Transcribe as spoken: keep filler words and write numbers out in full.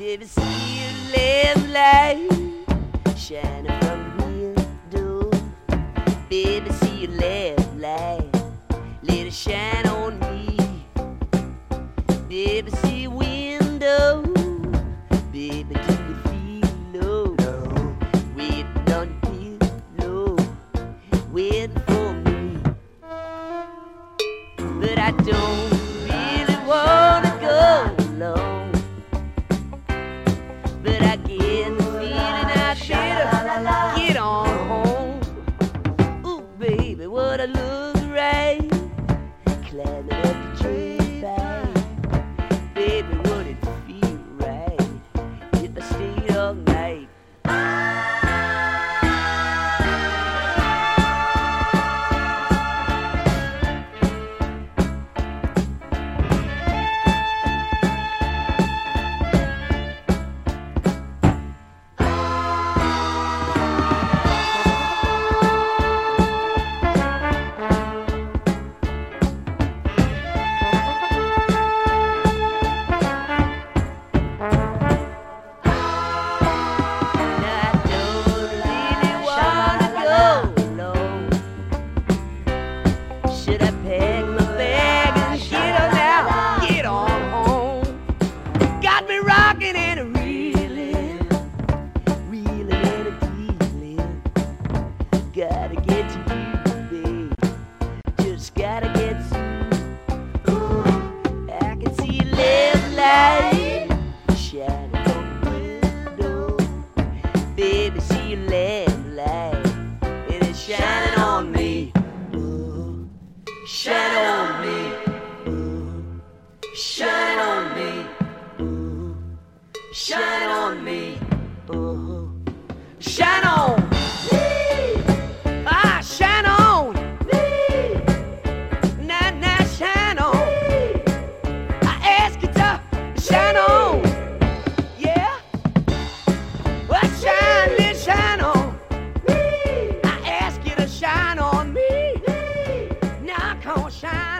Baby, see your lamp light shining from the window. Baby, see your lamp light, let it shine on me. Baby, see your window. Baby, do you feel low? No. Waiting on your pillow, waiting for me. But I don't really wanna go alone. But I get the feeling I better get on home. Ooh, baby, what I look right, climbing up the tree bank. Baby, would it feel right if I stayed all night? Gotta get to you, babe. Just gotta get to you. Ooh, I can see your lamp light shining on the window. Baby, see your lamp light, and it's shining on me. Ooh, shine on me. Ooh, shine on me. Ooh, shine on me. Ooh, shine on. Shine